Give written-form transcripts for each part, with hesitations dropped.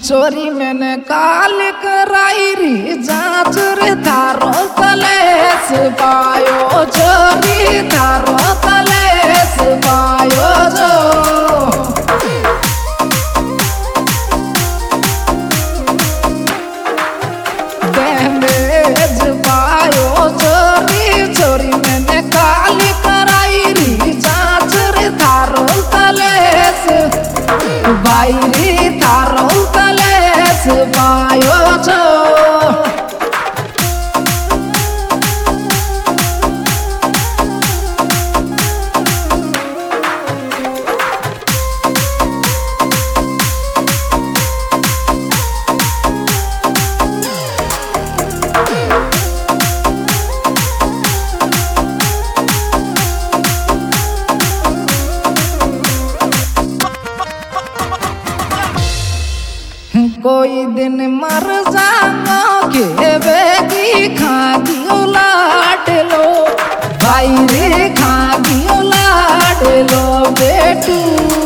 चोरी मैंने काल कराई री जांच रे थारो कलेस पायो चोरी थारो कलेस पायो जो डैमेज पायो चोरी चोरी मैंने काल कराई री जांच रे थारो कलेस भाई रे थारो कलेस पायो छो कोई दिन मर जाओ के बेगी खागी उलाट लो भाई रे खागी उलाट लो बेटू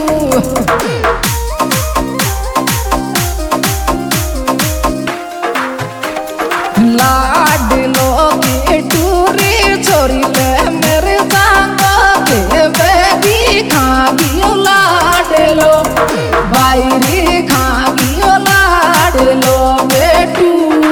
लाड लो बेटू रे छोरी ले मेरे जाओ के बेगी खागी उलाट लो भाई रे खागी लो बेटू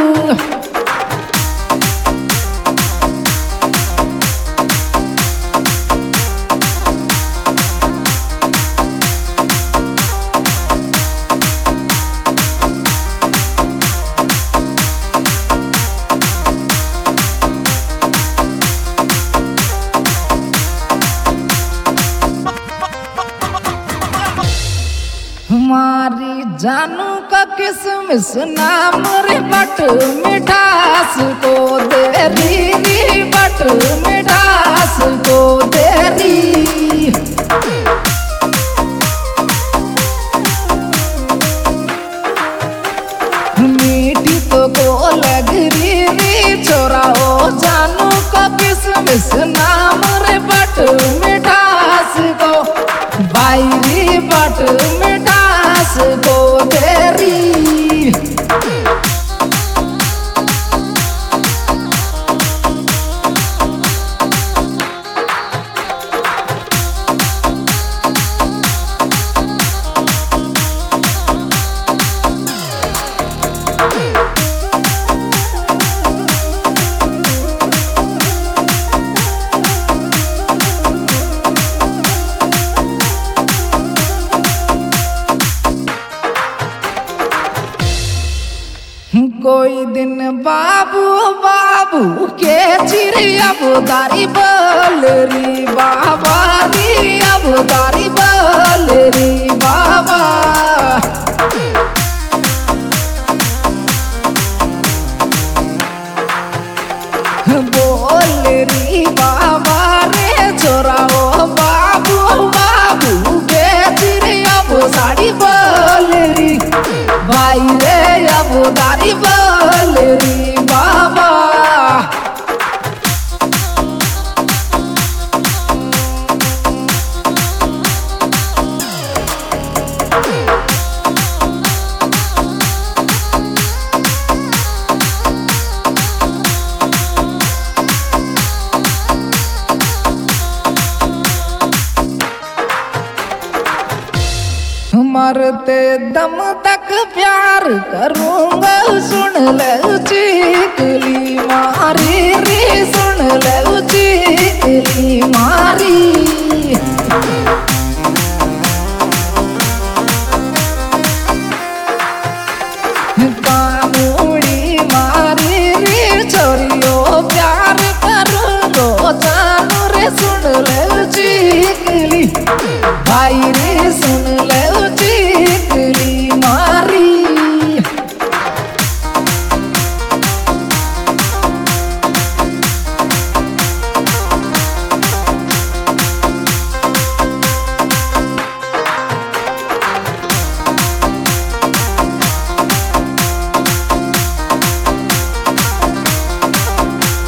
हमारी जानू का किसमिस नाम रे बट मिठास को देरी री बट मिठास को देरी मीठी तो को लग री छोरा ओ जानू का किसमिस नाम रे बट मिठास को भाई री बट मिठास को तेरी कोई दिन बाबू बाबू के चिड़िया बुदारी बोल री बाबा री बुदारी बोल री बाबा बोल री बाबा रे छोरा ओ बाबू बाबू के चिड़िया बुदारी बोल री भाई रे बुदारी बोल री बाबा मरते दम तक प्यार करूंगा सुन ले चीकली मारी रे सुन ले चीकली मारी कानूड़ी मारी रे छोरियो प्यार करूंगो जानू रे सुन ले चीकली भाई रे सुन ले मारी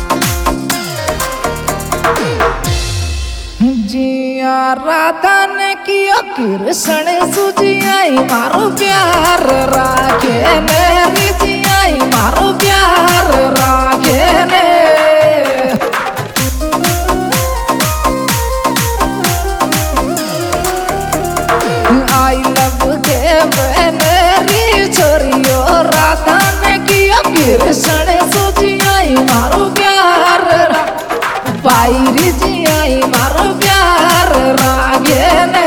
जिया राधा ने किया कृष्ण सुजियाई मारो प्यार राखे मेरी जियाई मारो प्यार राखे ने आई लव के मेरी छोरियो राधा ने किया कृष्ण सुजियाई मारो प्यार बाईरी जियाई मारो प्यार रागे ने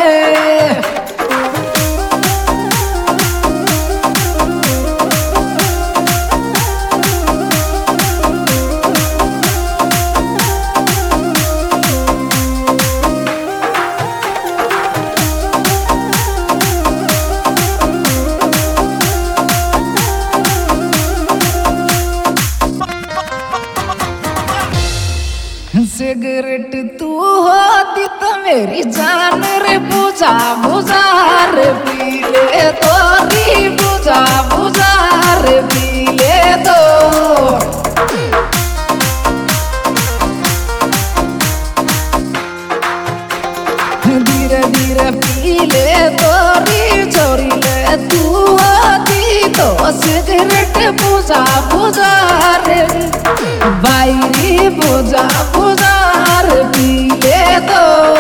सिगरेट तू होती तो मेरी जान रे बुझा बुझा रे पी ले तो री बुझा बुझा रे पी ले तो धीरे धीरे पी ले तो री छोरी ले तू होती तो सिगरेट बुझा बुझा रे बाईरी बुझा बुझा रे पी ले तो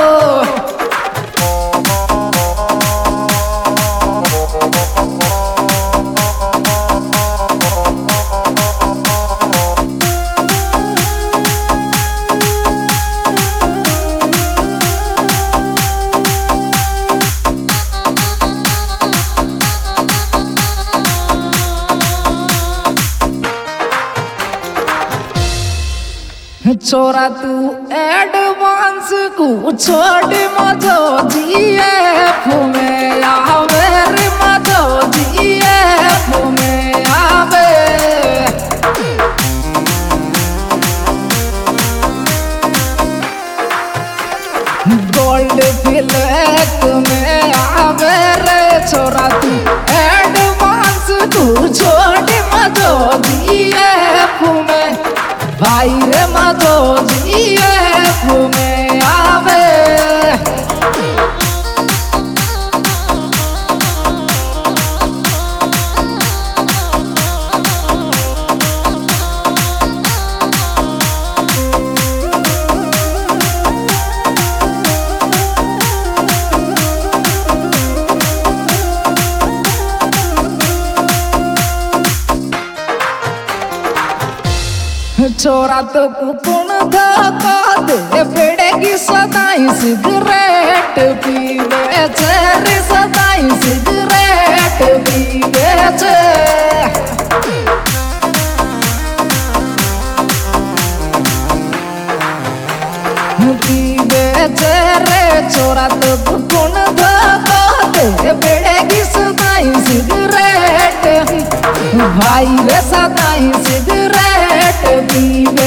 छोरा तू एडवांस को छोड़ मजो जीएफ में आवे रे मजो जीएफ में आवे गोल्ड फ्लैग में आवे रे छोरा तू एडवांस को छोड़ मजो जीएफ में भाई रे मजो जीएफ में आवे छोरा तो कुकुन धोखा दे पड़ेगी सदाई सिगरेट पीवे रे सदाई सिगरेट पीवे पीवे रे छोरा तो कुकुन धोखा दे पड़ेगी सदाई सिगरेट भाई रे सदाई सिगरेट पीवे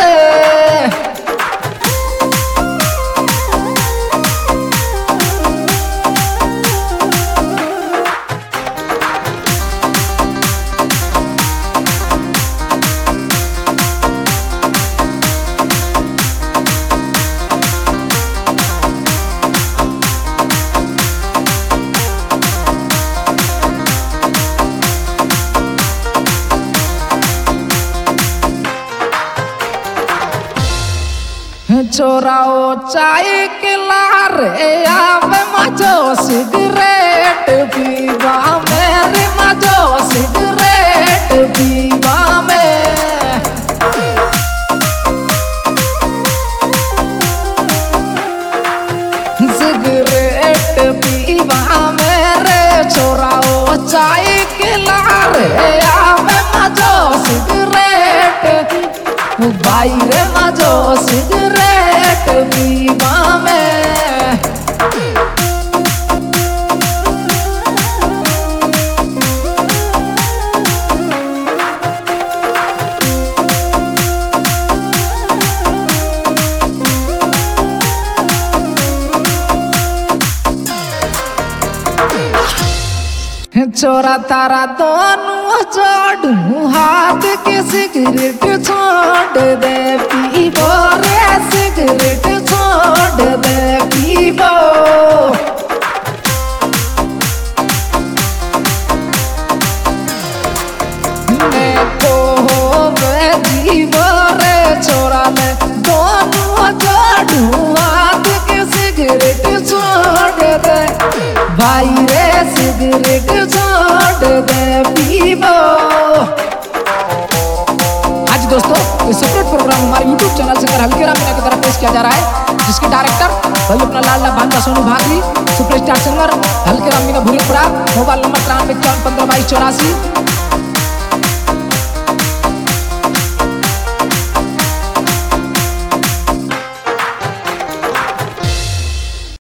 छोराओ चाय के लारे आवे मजो सिगरेट पीवा मेरे मजो सिगरेट पीवा में सिगरेट पीवा मेरे छोराओ चाय के लारे आवे मजो सिगरेट भाई रे मजो सिगरेट पीवा में छोरा तारा दोनों जोड़ू हाथ के सिगरेट छोड़ दे पीबो, रे सिगरेट छोड़ दे पीबो। भाई रे सिगरेट छोड़ दे पीबो। आज दोस्तों ये सेपरेट प्रोग्राम हमारे YouTube channel singer Halke Ram Meena की तरफ पेश किया जा रहा है, जिसके डायरेक्टर भाई अपना लाल भांजा Sonu भागरी, superstar singer Halke Ram Meena Bhuripura. Mobile number 93 54 15 22 84।